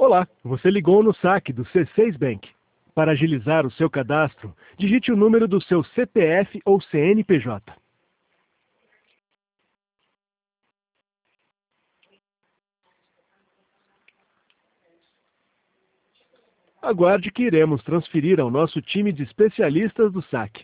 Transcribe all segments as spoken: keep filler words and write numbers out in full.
Olá, você ligou no saque do C seis Bank. Para agilizar o seu cadastro, digite o número do seu C P F ou C N P J. Aguarde que iremos transferir ao nosso time de especialistas do saque.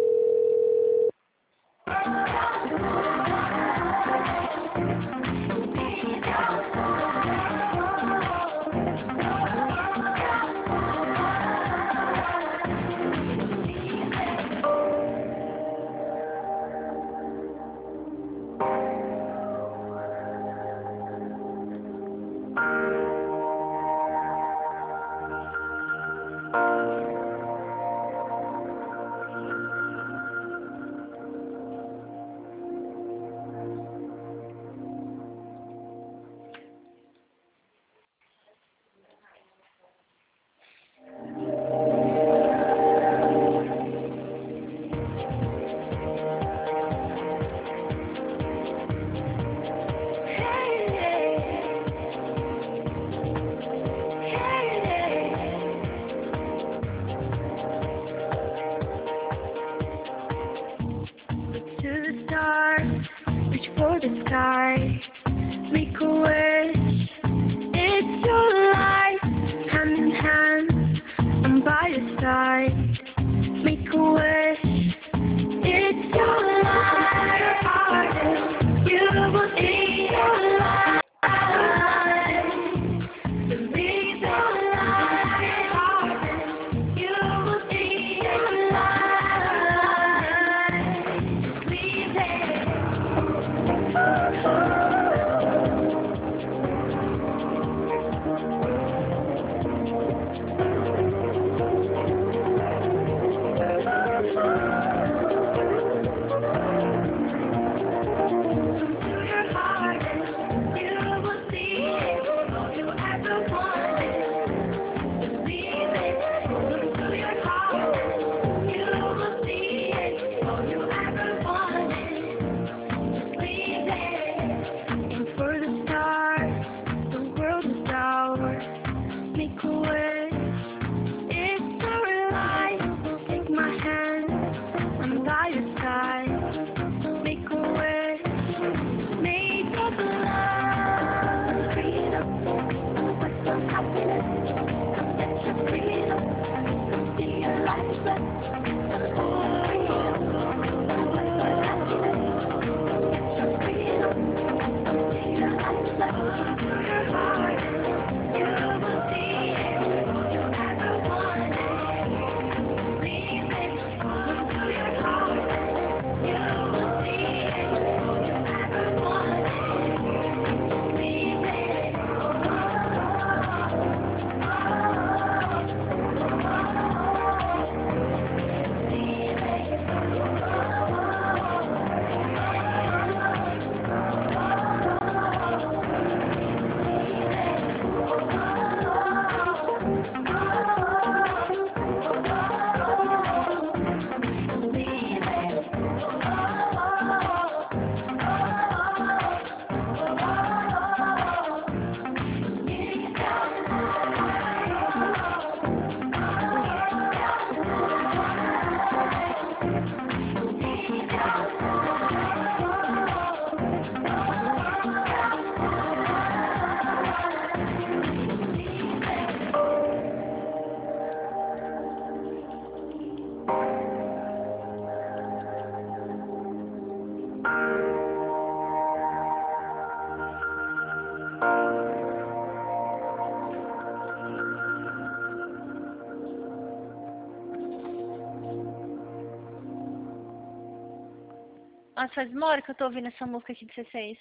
Nossa, faz uma hora que eu tô ouvindo essa música aqui de C seis.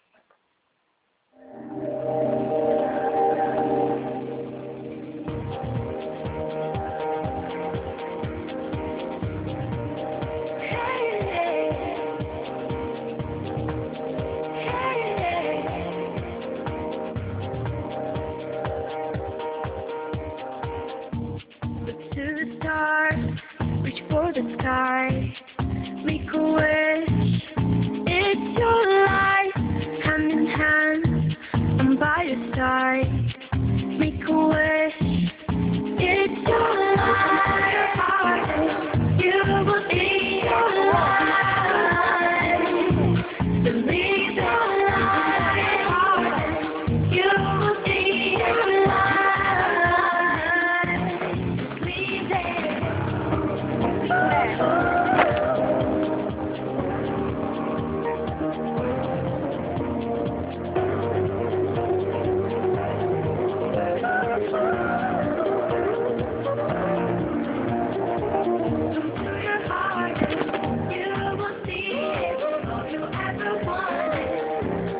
Make a wish, it's your life, hand in hand. unforgettable in your life.